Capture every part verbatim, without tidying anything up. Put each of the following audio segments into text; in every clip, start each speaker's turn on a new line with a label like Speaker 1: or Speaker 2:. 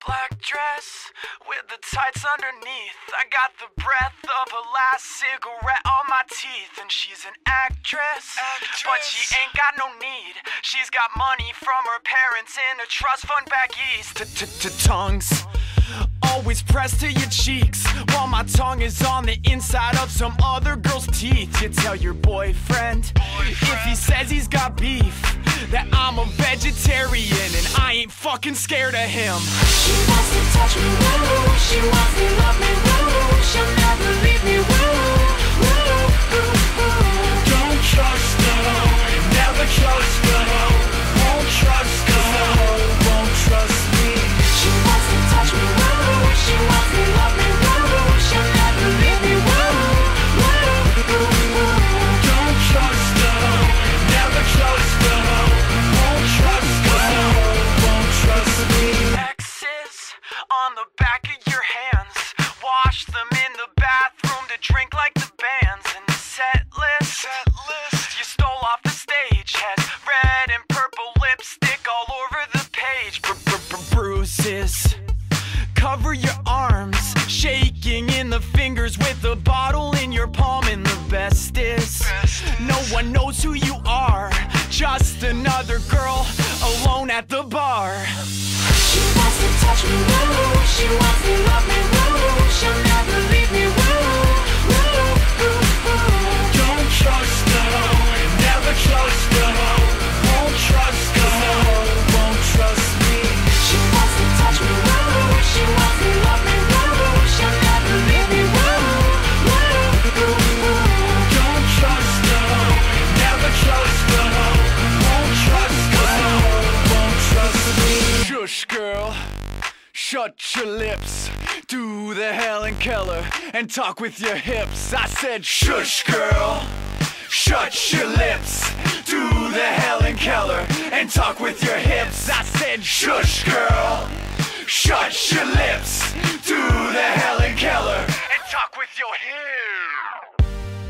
Speaker 1: Black dress with the tights underneath. I got the breath of her last cigarette on my teeth. And she's an actress, actress, but she ain't got no need. She's got money from her parents in a trust fund back east. Tongues always pressed to your cheeks, while my tongue is on the inside of some other girl's teeth. You tell your boyfriend, boyfriend if he says he's got beef, that I'm a vegetarian and I ain't fucking scared of him.
Speaker 2: She wants to touch me, woo. She wants to love me, woo. She'll never leave me, woo. Woo, woo, woo.
Speaker 1: Don't trust her, never trust her. Won't trust her, won't trust me.
Speaker 2: She wants to touch me, woo. She wants to love me, woo. She'll never leave me, woo. Woo, woo, woo.
Speaker 1: Don't trust her, never trust her. Won't trust her, won't trust me. X's on the back of your hands. Wash them in the bathroom to drink like the bands. And the set list, set list you stole off the stage has red and purple lipstick all over the page. Bruises cover your arms, shaking in the fingers with a bottle in your palm. And the best is, no one knows who you are, just another girl alone at the bar.
Speaker 2: She wants to touch me, woo. She wants to love me, woo. She'll never leave me, woo. Woo, woo, woo.
Speaker 1: Don't trust her, never trust her. Won't trust her, won't trust me.
Speaker 2: She wants to touch me, woo. She wants to love me, woo. She'll never leave me, woo. Woo, woo, woo.
Speaker 1: Don't trust her, never trust her. Won't trust her, won't trust me. Shush, girl, shut your lips. Do the Helen Keller and talk with your hips. I said shush, girl, shut your lips. Do the Helen Keller and talk with your hips. I said shush, girl, shut your lips. Do the Helen Keller and talk with your hips.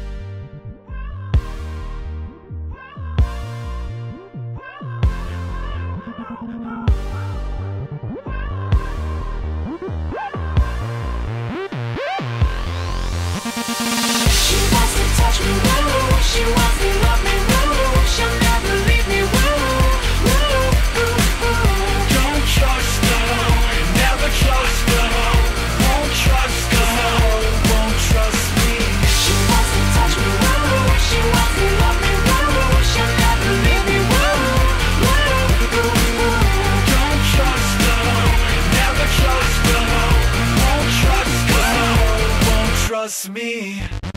Speaker 2: She wants to touch me, woo. She wants to love me, woo. She'll never leave me, woo. Woo, woo, woo.
Speaker 1: Don't trust her, never trust her. Won't trust her, won't trust me.
Speaker 2: She wants to touch me, woo. She wants to love me, woo. She'll never leave me, woo. Woo, woo, woo.
Speaker 1: Don't trust her, never trust her. Won't trust her, won't trust me.